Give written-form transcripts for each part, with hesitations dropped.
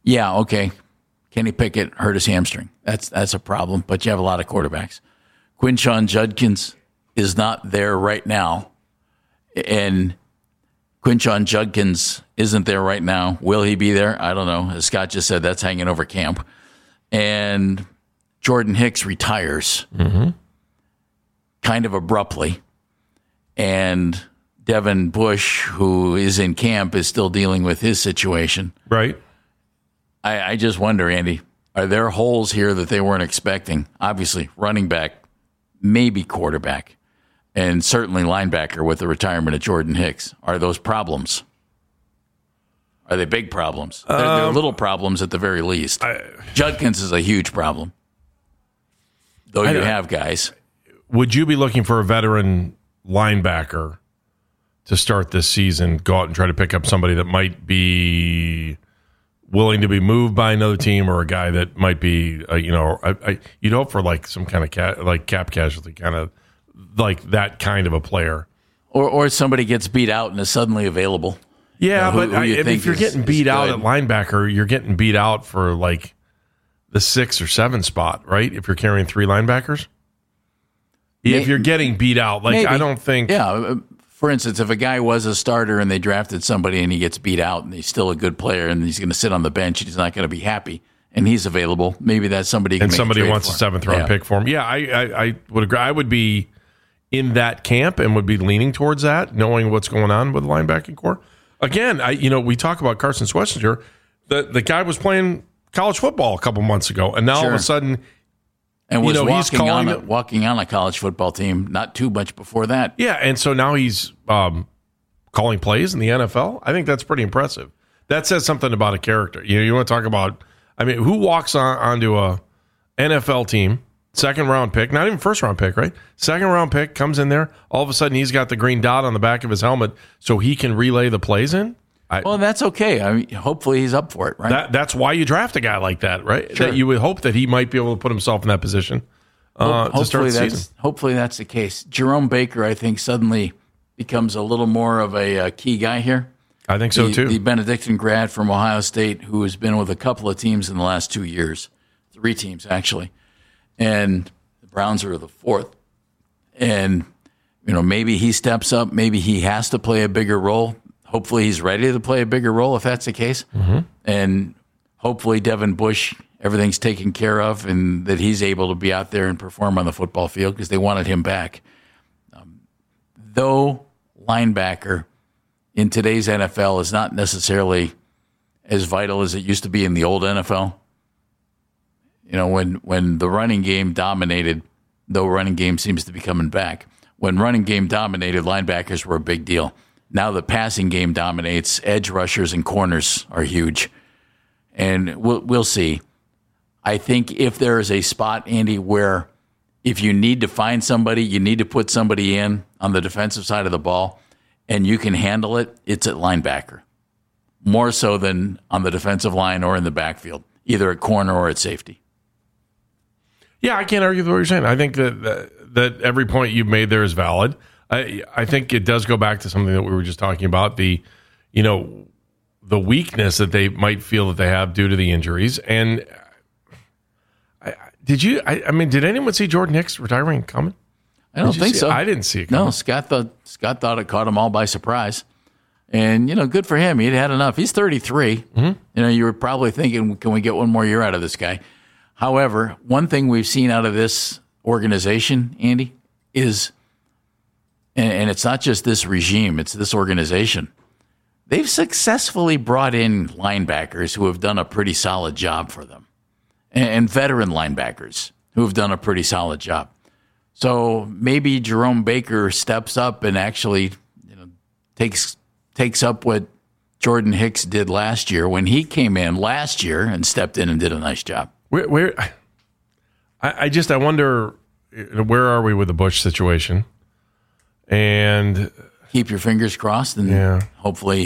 Yeah, okay. Kenny Pickett hurt his hamstring. That's a problem, but you have a lot of quarterbacks. Quinshon Judkins is not there right now, and Quinshon Judkins isn't there right now. Will he be there? I don't know. As Scott just said, that's hanging over camp. And Jordan Hicks retires kind of abruptly, and Devin Bush, who is in camp, is still dealing with his situation. Right. I just wonder, Andy, are there holes here that they weren't expecting? Obviously, running back, maybe quarterback, and certainly linebacker with the retirement of Jordan Hicks. Are those problems? Are they big problems? They're little problems at the very least. Judkins is a huge problem, though you have guys. Would you be looking for a veteran linebacker to start this season, go out and try to pick up somebody that might be willing to be moved by another team, or a guy that might be, you'd hope for like some kind of cap casualty, kind of like that kind of a player. Or somebody gets beat out and is suddenly available. Yeah, but if you're getting beat out at linebacker, you're getting beat out for like the 6 or 7 spot, right? If you're carrying 3 linebackers. If you're getting beat out, like maybe. I don't think. Yeah. For instance, if a guy was a starter and they drafted somebody and he gets beat out and he's still a good player and he's going to sit on the bench and he's not going to be happy and he's available, maybe that's somebody you can and somebody wants a 7th round pick for him. Yeah, I would agree. I would be in that camp and would be leaning towards that, knowing what's going on with the linebacking core. Again, we talk about Carson Schlesinger. The guy was playing college football a couple months ago, and now all of a sudden. And was walking on a college football team not too much before that. Yeah, and so now he's calling plays in the NFL. I think that's pretty impressive. That says something about a character. You want to talk about, who walks onto a NFL team, 2nd round pick, not even 1st round pick, right? 2nd round pick, comes in there, all of a sudden he's got the green dot on the back of his helmet so he can relay the plays in? Well, that's okay. Hopefully he's up for it, right? That's why you draft a guy like that, right? Sure. That you would hope that he might be able to put himself in that position to start the season. Hopefully that's the case. Jerome Baker, I think, suddenly becomes a little more of a key guy here. I think so, too. The Benedictine grad from Ohio State who has been with a couple of teams in the last 2 years, 3 teams, actually. And the Browns are the 4th. And, maybe he steps up. Maybe he has to play a bigger role. Hopefully he's ready to play a bigger role if that's the case. Mm-hmm. And hopefully Devin Bush, everything's taken care of and that he's able to be out there and perform on the football field because they wanted him back. Though linebacker in today's NFL is not necessarily as vital as it used to be in the old NFL. When the running game dominated, though running game seems to be coming back, when running game dominated, linebackers were a big deal. Now the passing game dominates. Edge rushers and corners are huge. And we'll see. I think if there is a spot, Andy, where if you need to find somebody, you need to put somebody in on the defensive side of the ball, and you can handle it, it's at linebacker. More so than on the defensive line or in the backfield, either at corner or at safety. Yeah, I can't argue with what you're saying. I think that every point you've made there is valid. I think it does go back to something that we were just talking about, the weakness that they might feel that they have due to the injuries. And did anyone see Jordan Hicks retiring coming? I don't think so. I didn't see it coming. No, Scott thought it caught him all by surprise. And, good for him. He'd had enough. He's 33. Mm-hmm. You were probably thinking, can we get one more year out of this guy? However, one thing we've seen out of this organization, Andy, is, and it's not just this regime, it's this organization, they've successfully brought in linebackers who have done a pretty solid job for them, and veteran linebackers who have done a pretty solid job. So maybe Jerome Baker steps up and actually takes up what Jordan Hicks did last year when he came in last year and stepped in and did a nice job. I wonder, where are we with the Bush situation? And keep your fingers crossed, and hopefully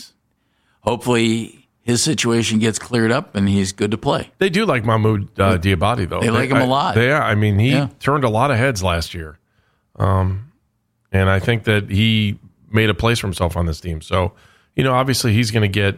his situation gets cleared up and he's good to play. They do like Mahmoud Diabate, though. They like him a lot. He turned a lot of heads last year. And I think that he made a place for himself on this team. So, obviously he's going to get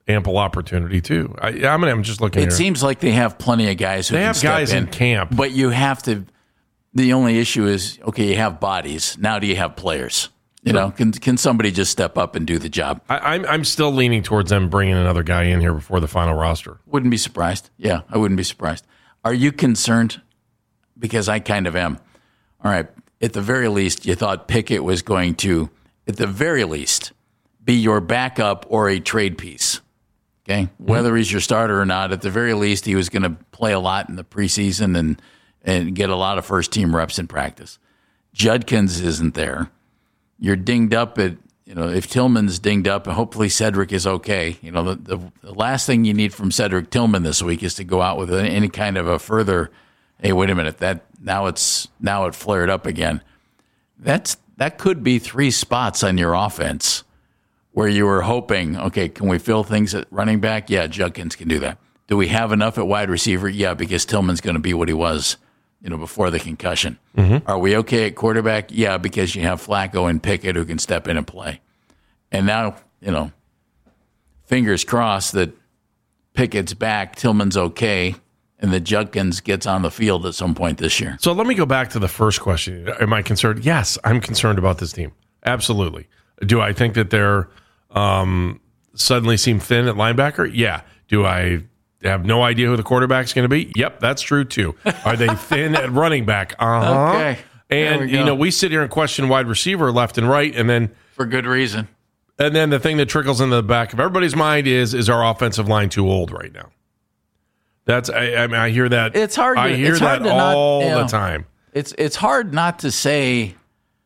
ample opportunity too. I'm just looking. It seems like they have plenty of guys who they can have step guys in camp, but you have to. The only issue is, okay, you have bodies. Now, do you have players? You know, can somebody just step up and do the job? I'm still leaning towards them bringing another guy in here before the final roster. Wouldn't be surprised. Yeah, I wouldn't be surprised. Are you concerned? Because I kind of am. All right, at the very least, you thought Pickett was going to, at the very least, be your backup or a trade piece. Okay, whether he's your starter or not, at the very least, he was going to play a lot in the preseason and get a lot of first-team reps in practice. Judkins isn't there. You're dinged up at, if Tillman's dinged up, and hopefully Cedric is okay. The last thing you need from Cedric Tillman this week is to go out with any kind of a further, hey, wait a minute, now it flared up again. That could be 3 spots on your offense where you were hoping, okay, can we fill things at running back? Yeah, Judkins can do that. Do we have enough at wide receiver? Yeah, because Tillman's going to be what he was, before the concussion. Mm-hmm. Are we okay at quarterback? Yeah, because you have Flacco and Pickett who can step in and play. And now, fingers crossed that Pickett's back, Tillman's okay, and that Judkins gets on the field at some point this year. So let me go back to the first question. Am I concerned? Yes, I'm concerned about this team. Absolutely. Do I think that they're suddenly seem thin at linebacker? Yeah. Do I have no idea who the quarterback's going to be? Yep, that's true too. Are they thin at running back? Uh-huh. Okay. And, we sit here and question wide receiver left and right, and then... For good reason. And then the thing that trickles into the back of everybody's mind is our offensive line too old right now? That's I hear that. It's hard. I hear that all the time. It's hard not to say.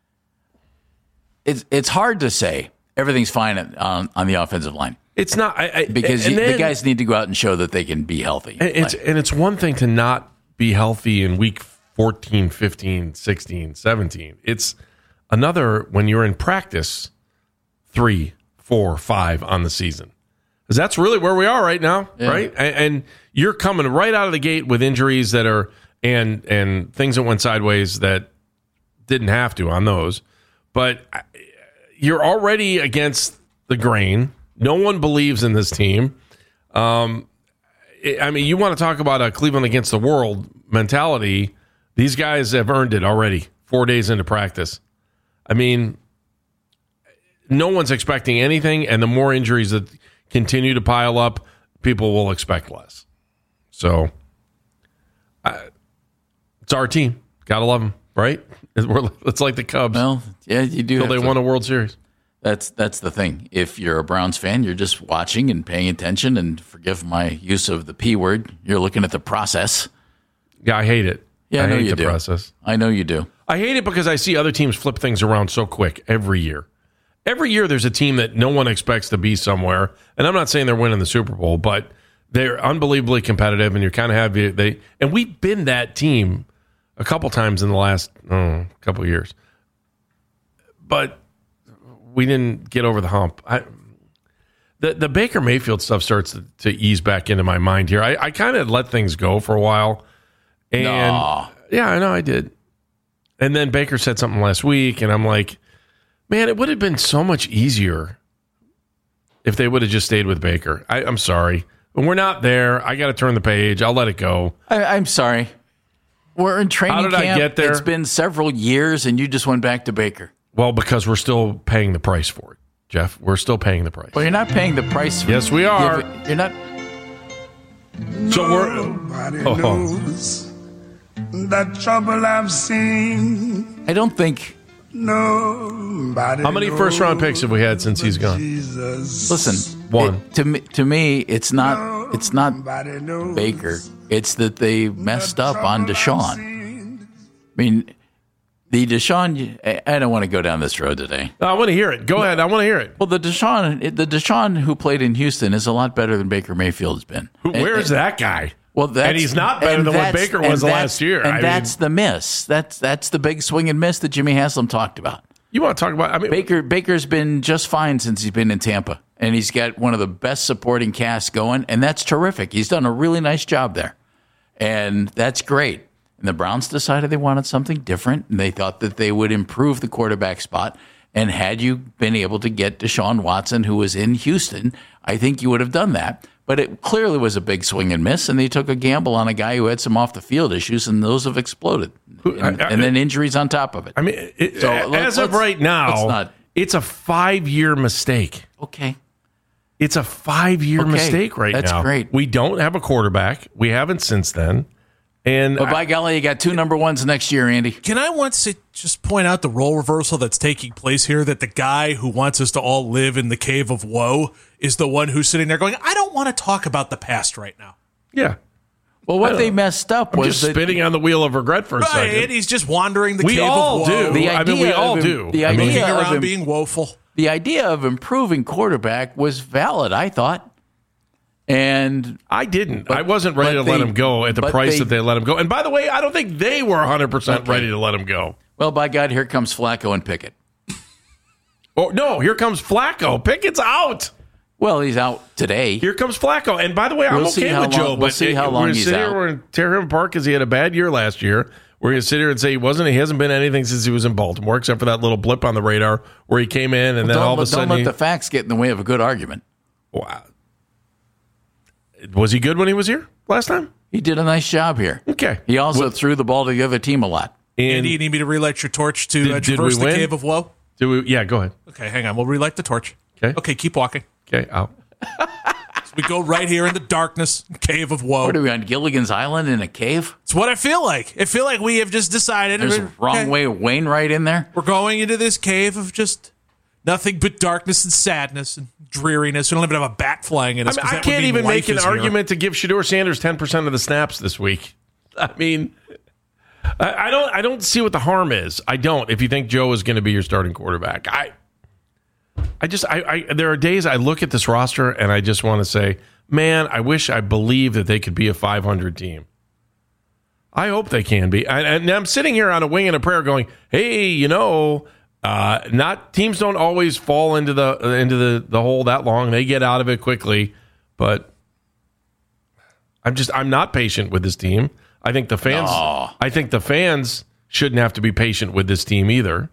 It's hard to say everything's fine on the offensive line. It's not because the guys need to go out and show that they can be healthy. And it's one thing to not be healthy in week 14, 15, 16, 17. It's another when you're in practice 3, 4, 5 on the season. Because that's really where we are right now, right? And you're coming right out of the gate with injuries that are and things that went sideways that didn't have to on those. But you're already against the grain. No one believes in this team. You want to talk about a Cleveland against the world mentality. These guys have earned it already 4 days into practice. No one's expecting anything, and the more injuries that continue to pile up, people will expect less. So it's our team. Gotta love them, right? It's like the Cubs. Well, yeah, you do. Until they won a World Series. That's the thing. If you're a Browns fan, you're just watching and paying attention, and forgive my use of the P word, you're looking at the process. Yeah, I hate it. Yeah, I know hate you the do. Process. I know you do. I hate it because I see other teams flip things around so quick every year. Every year there's a team that no one expects to be somewhere, and I'm not saying they're winning the Super Bowl, but they're unbelievably competitive, and you kind of have and we've been that team a couple times in the last couple of years, but we didn't get over the hump. The Baker Mayfield stuff starts to ease back into my mind here. I kind of let things go for a while, and yeah, I know I did. And then Baker said something last week, and I'm like, man, it would have been so much easier if they would have just stayed with Baker. I'm sorry. But we're not there. I got to turn the page. I'll let it go. I'm sorry. We're in training camp. How did I get there? It's been several years, and you just went back to Baker. Well, because we're still paying the price for it, Jeff. We're still paying the price. Well, you're not paying the price for it. Yes, we are. You're not. So Nobody knows the trouble I've seen. I don't think. Nobody. How many first-round picks have we had since he's gone? Jesus. Listen, one. To me, it's not Baker. It's that they messed up on Deshaun. I mean, the Deshaun. I don't want to go down this road today. I want to hear it. Go ahead. I want to hear it. Well, the Deshaun who played in Houston is a lot better than Baker Mayfield's been. Where's that guy? Well, and he's not better than what Baker was last year. And that's the miss. That's the big swing and miss that Jimmy Haslam talked about. You want to talk about? Baker's been just fine since he's been in Tampa, and he's got one of the best supporting casts going, and that's terrific. He's done a really nice job there, and that's great. And the Browns decided they wanted something different, and they thought that they would improve the quarterback spot. And had you been able to get Deshaun Watson, who was in Houston, I think you would have done that. But it clearly was a big swing and miss, and they took a gamble on a guy who had some off-the-field issues, and those have exploded. And then injuries on top of it. I mean, as of right now, it's a 5-year mistake. Okay. It's a 5-year mistake right now. That's great. We don't have a quarterback. We haven't since then. But by golly, you got 2 number ones next year, Andy. Can I once just point out the role reversal that's taking place here, that the guy who wants us to all live in the cave of woe is the one who's sitting there going, I don't want to talk about the past right now. Yeah. Well, what they messed up was just spinning on the wheel of regret for a second. And he's just wandering the cave of woe. We all do. The idea looking around being woeful. The idea of improving quarterback was valid, I thought. And I didn't. I wasn't ready to let him go at the price that they let him go. And by the way, I don't think they were 100% ready to let him go. Well, by God, here comes Flacco and Pickett. Oh, no, here comes Flacco. Pickett's out. Well, he's out today. Here comes Flacco. And by the way, I'm okay with Joe. We'll see how long he's out. We're going to tear him apart because he had a bad year last year. We're going to sit here and say he hasn't been anything since he was in Baltimore, except for that little blip on the radar where he came in and then all of a sudden. Don't let the facts get in the way of a good argument. Wow. Was he good when he was here last time? He did a nice job here. Okay. He also threw the ball to the other team a lot. Andy, you need me to relight your torch to traverse the cave of woe? Yeah, go ahead. Okay, hang on. We'll relight the torch. Okay, keep walking. Okay, out. So we go right here in the darkness, cave of woe. What are we on Gilligan's Island in a cave? It's what I feel like. I feel like we have just decided. There's a wrong way of Wainwright in there. We're going into this cave of just nothing but darkness and sadness and dreariness. We don't even have a bat flying in us. I can't even make an argument to give Shedeur Sanders 10% of the snaps this week. I mean, I don't see what the harm is. I don't. If you think Joe is going to be your starting quarterback, there are days I look at this roster and I just want to say, man, I wish I believed that they could be a 500 team. I hope they can be. And I'm sitting here on a wing and a prayer going, hey, not teams don't always fall into the hole that long. They get out of it quickly, but I'm not patient with this team. I think the fans shouldn't have to be patient with this team either.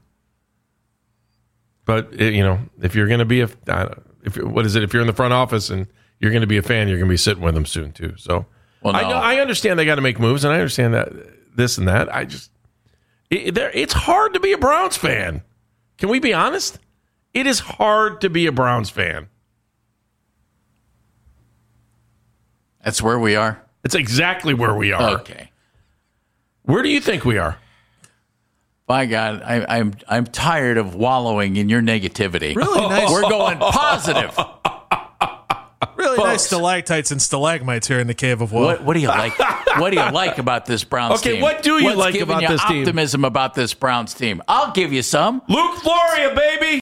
But if you're going to be if you're in the front office and you're going to be a fan, you're going to be sitting with them soon too. So I understand they got to make moves, and I understand that this and that. It's hard to be a Browns fan. Can we be honest? It is hard to be a Browns fan. That's where we are. It's exactly where we are. Okay. Where do you think we are? By God, I'm tired of wallowing in your negativity. Really nice. We're going positive. Really nice stalactites and stalagmites here in the cave of woe. What do you like? What do you like about this Browns team? Okay, what do you like about this team? Optimism about this Browns team. I'll give you some. Luke Floria, baby.